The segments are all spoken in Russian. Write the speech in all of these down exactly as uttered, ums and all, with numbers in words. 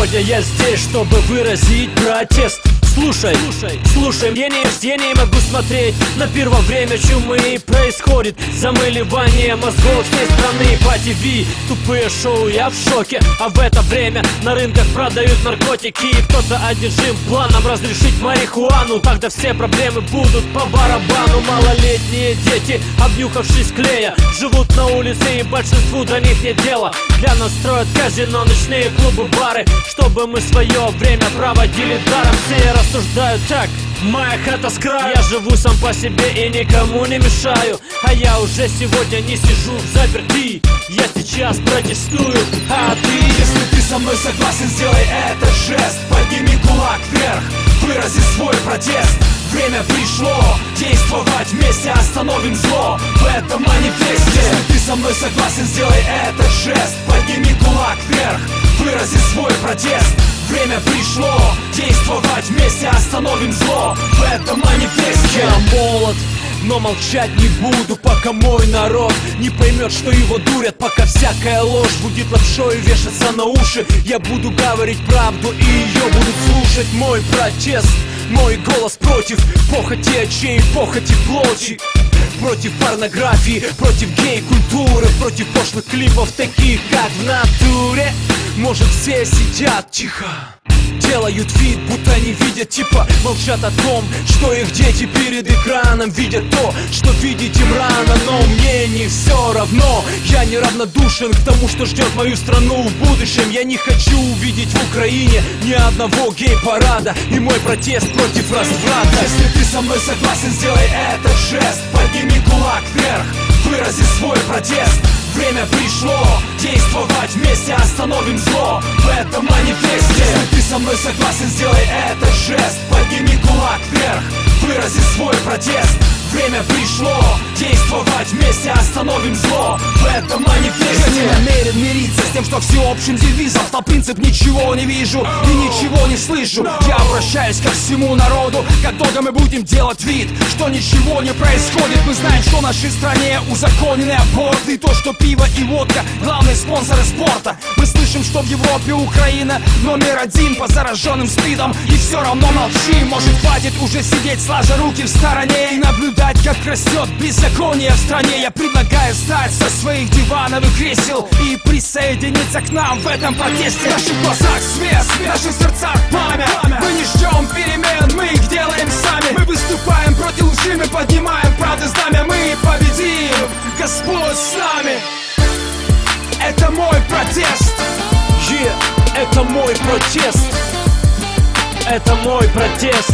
сегодня я здесь, чтобы выразить протест. Слушай, слушай, слушай, я не, я не могу смотреть на первое время чумы. Происходит замыливание мозгов всей страны по ТВ. Тупые шоу, я в шоке. А в это время на рынках продают наркотики. И кто-то одержим планом разрешить марихуану. Тогда все проблемы будут по барабану. Малолетние дети, обнюхавшись клея, живут на улице и большинству до них нет дела. Для нас строят казино, ночные клубы, бары, чтобы мы свое время проводили даром. Все рассуждают так: моя хата с краю. Я живу сам по себе и никому не мешаю. А я уже сегодня не сижу в заперти. Я сейчас протестую, а ты? Если ты со мной согласен, сделай этот жест. Подними кулак вверх, вырази свой протест. Время пришло действовать вместе, остановим зло в этом манифесте. Если ты со мной согласен, сделай этот жест. Подними кулак вверх, вырази свой протест. Время пришло действовать вместе, остановим зло в этом манифесте. Я молод, но молчать не буду, пока мой народ не поймет, что его дурят. Пока всякая ложь будет лапшой вешаться на уши, я буду говорить правду и ее будут слушать. Мой протест, мой голос против похоти очей, похоти плоти, против порнографии, против гей-культуры, против пошлых клипов, таких как в натуре. Может, все сидят тихо, делают вид, будто не видят, типа молчат о том, что их дети перед экраном видят то, что видеть им рано. Но мне не все равно, я не равнодушен к тому, что ждет мою страну в будущем. Я не хочу увидеть в Украине ни одного гей-парада, и мой протест против разврата. Если ты со мной согласен, сделай этот жест. Подними кулак вверх, вырази свой протест. Время пришло действовать вместе, остановим зло в этом манифесте. Если ты со мной согласен, сделай этот жест. Подними кулак вверх, вырази свой протест. Время пришло действовать вместе, остановим зло в этом манифесте. Я не намерен мириться с тем, что всеобщим девизом стал принцип «ничего не вижу и ничего не слышу». Я обращаюсь ко всему народу: как долго мы будем делать вид, что ничего не происходит? Мы знаем, что в нашей стране узаконены аборты, и то, что пиво и водка — главные спонсоры спорта. Мы слышим, что в Европе Украина номер один по зараженным СПИДом, и все равно молчим. Может, хватит уже сидеть сложа руки в стороне и наблюдать, как растет беззаконие в стране? Я предлагаю встать со своих дивановых кресел и присоединиться к нам в этом протесте. В наших глазах свет, в наших сердцах пламя. Мы не ждем перемен, мы их делаем сами. Мы выступаем против лжи, мы поднимаем правды знамя. Мы победим, Господь с нами. Это мой протест. Yeah, это мой протест. Это мой протест.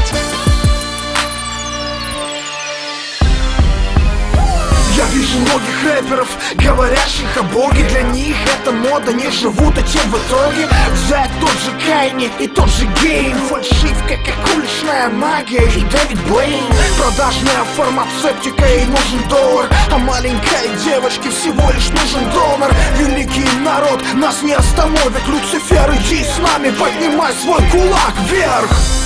Я вижу многих рэперов, говорящих о Боге. Для них это мода, не живут, а тем в итоге взять тот же Кайни и тот же Гейм. Фальшивка, как уличная магия и Дэвид Блейн. Продажная фармацевтика, и нужен доллар, а маленькой девочке всего лишь нужен донор. Великий народ, нас не остановит. Люцифер, иди с нами, поднимай свой кулак вверх.